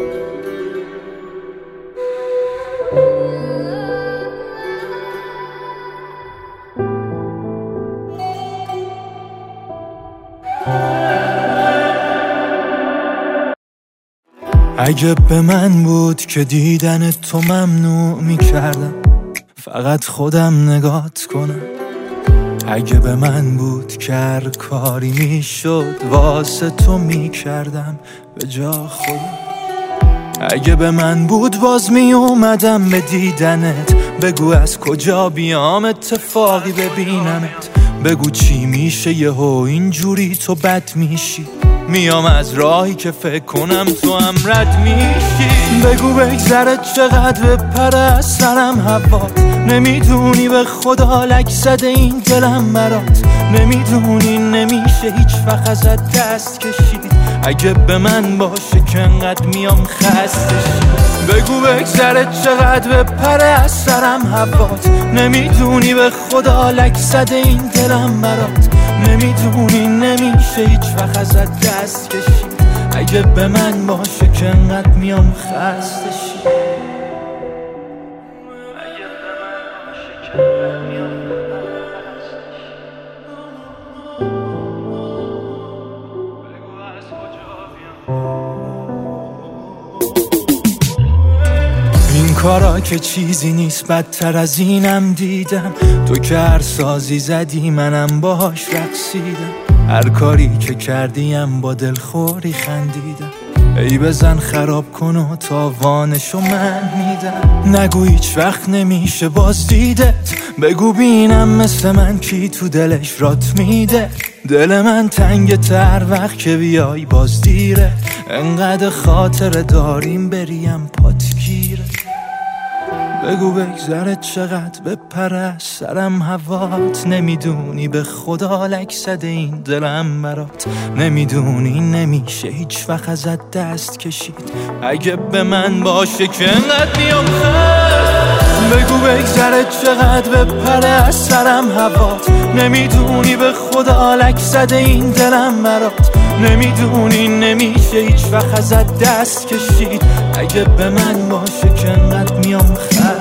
اگه به من بود که دیدن تو ممنوع میکردم، فقط خودم نگات کنم. اگه به من بود که هر کاری میشد واسه تو میکردم به جا خودم. اگه به من بود باز میومدم به دیدنت، بگو از کجا بیام اتفاقی ببینمت، بگو چی میشه یهو اینجوری تو بد میشی، میام از راهی که فکر کنم تو هم رد میشی. بگو بگذره چقدر بپره از سرم هوات، نمیدونی به خدا لک زده این دلم برات، نمیدونی نمیشه هیچ وقت ازت دست کشید. اگه به من باشه که انقدر میام خسته شید. بگو بگذره چقدر بپره از سرم هوات، نمیدونی به خدا لک زده این دلم برات، نمیدونی نمیشه هیچ وقت ازت دست کشید. اگه به من باشه که انقدر میام خسته شید. اگه به من باشه که انقدر میام خسته شید. بگو از کجا بیام. این کارا که چیزی نیست، بدتر از اینم دیدم. تو که هر سازی زدی منم باهاش رقصیدم، هر کاری که کردیم با دلخوری خندیدم. ای بزن خراب کن و تاوانشو من میدم. نگو هیچ وقت نمیشه باز دیدت، بگو بینم مثل من کی تو دلش رات میده. دل من تنگ تر وقت که بیای باز دیره، انقدر خاطره داریم بریم پات گیره. بگو بگذره چقدر بپره سرم هوات، نمیدونی به خدا لک زده این دلم برات، نمیدونی نمیشه هیچ وقت ازت دست کشید. اگه به من باشه که انقدر میام بگو بگذره چقدر بپره سرم هوات، نمیدونی به خدا لک زده این دلم برات، نمیدونی نمیشه هیچ وقت ازت دست کشید. اگه به من باشه که انقدر میام